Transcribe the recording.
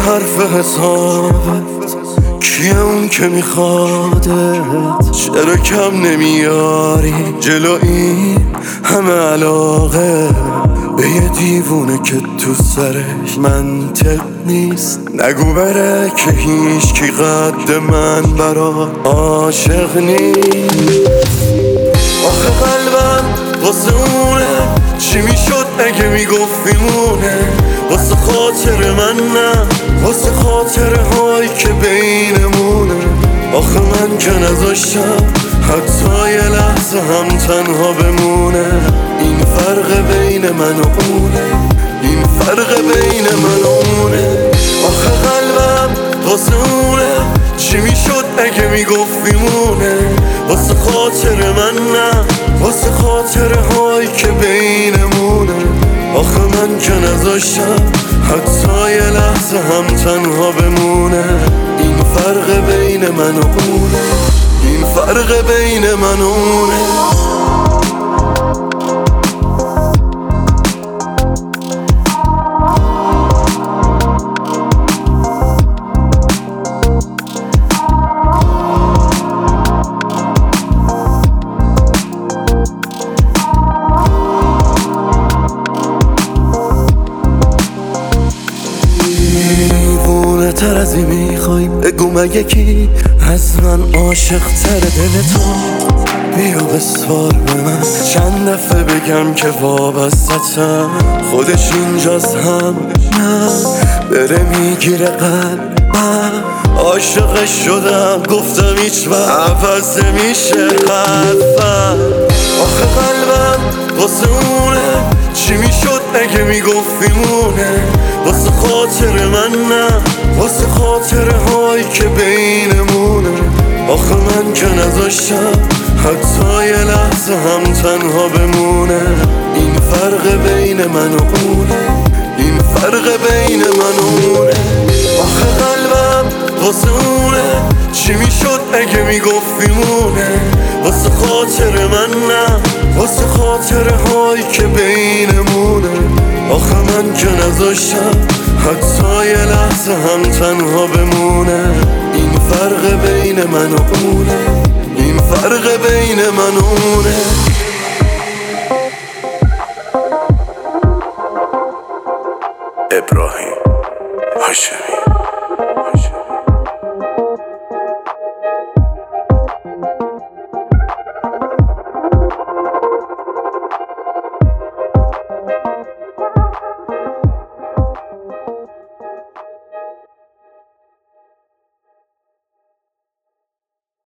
حرف حسابت کیه اون که میخوادت؟ چرا کم نمیاری جلو این همه علاقه به یه دیوونه که تو سرش منطق نیست؟ نگو بره که هیچ کی قد من برا عاشق نیست. آخه قلبم واسه اونه، چی میشد اگه میگفت میمونه؟ واسه خاطر من نه، واسه خاطر هایی که بینمونه. آخه من که نذاشتم حتی یه لحظه هم تنها بمونه. این فرق بین من و اونه، این فرق بین من و اونه. آخه قلبم واسه اونه، چی میشد اگه میگفت میمونه؟ واسه خاطر من نه، واسه خاطر هایی که بینمونه. آخه من که نذاشتم حتی یه لحظه هم تنها بمونه. این فرق بین من و اونه، این فرق بین من و اونه. تر از این میخوای بگو مگه کی از من عاشق تر دل تو؟ بیا بسوار به من چند دفعه بگم که وابستم، خودش اینجاست هم نه بره میگیره قلبم. عاشقش شدم گفتم هیچ وقت عوض میشه حرفم. آخه قلبم واسه اونه، چی میشد اگه میگفت میمونه؟ واسه خاطر من نه، واسه خاطر هایی که بینمونه. آخه من که نذاشتم حتی یه لحظه هم تنها بمونه. این فرق بین من و اونه، این فرق بین من و اونه. آخه قلبم واسه اونه، چی میشد اگه میگفت میمونه؟ واسه خاطر من نه، واسه خاطر هایی که بینمونه. آخه من که نذاشتم حتی یه لحظه هم تنها بمونه. این فرق بین من و اونه، این فرق بین من و اونه. ابراهیم